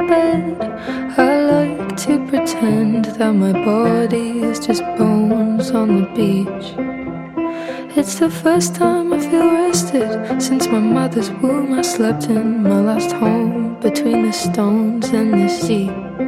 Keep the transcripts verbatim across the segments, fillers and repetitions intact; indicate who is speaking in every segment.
Speaker 1: bed. I like to pretend that my body is just bones on the beach. It's the first time I feel rested since my mother's womb. I slept in my last home between the stones and the sea.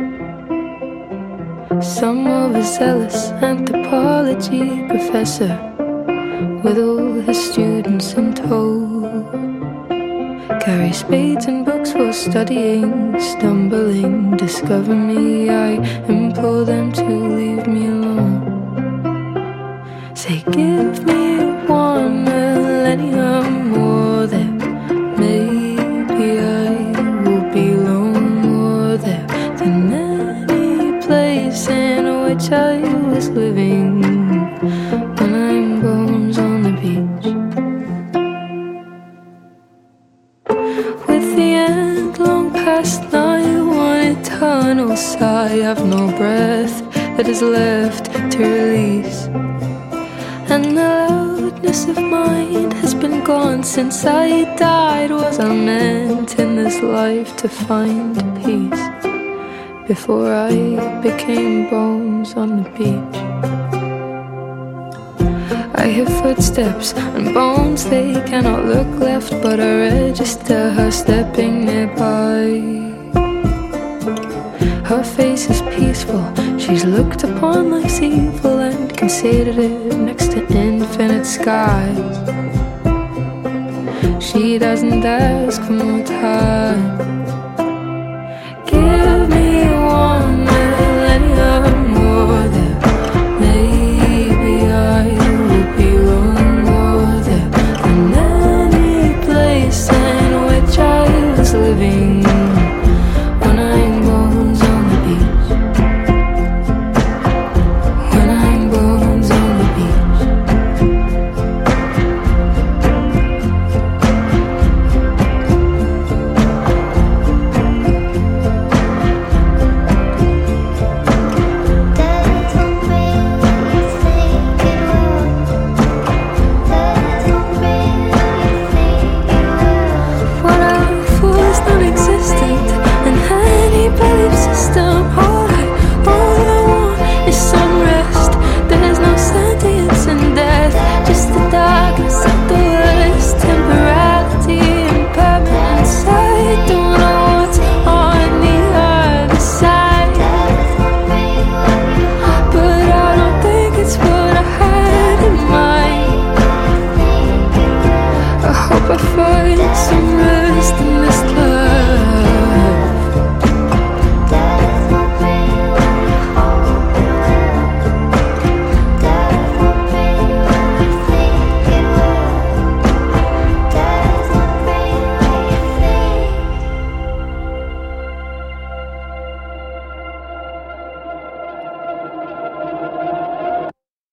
Speaker 1: Some overzealous anthropology professor with all his students in tow carry spades and books for studying, stumbling, discover me. I implore them to leave me alone. Say, give me one millennium more there. Maybe I will belong more there than any place in which I was living when I'm bones on the beach. With the end long past night, one eternal sigh, I've no breath that is left to release. And the loudness of mind has been gone since I died. Was I meant in this life to find peace before I became bones on the beach? I hear footsteps and bones, they cannot look left, but I register her stepping nearby. Her face is peaceful, she's looked upon life's evil and considered it next to infinite skies. She doesn't ask for more time,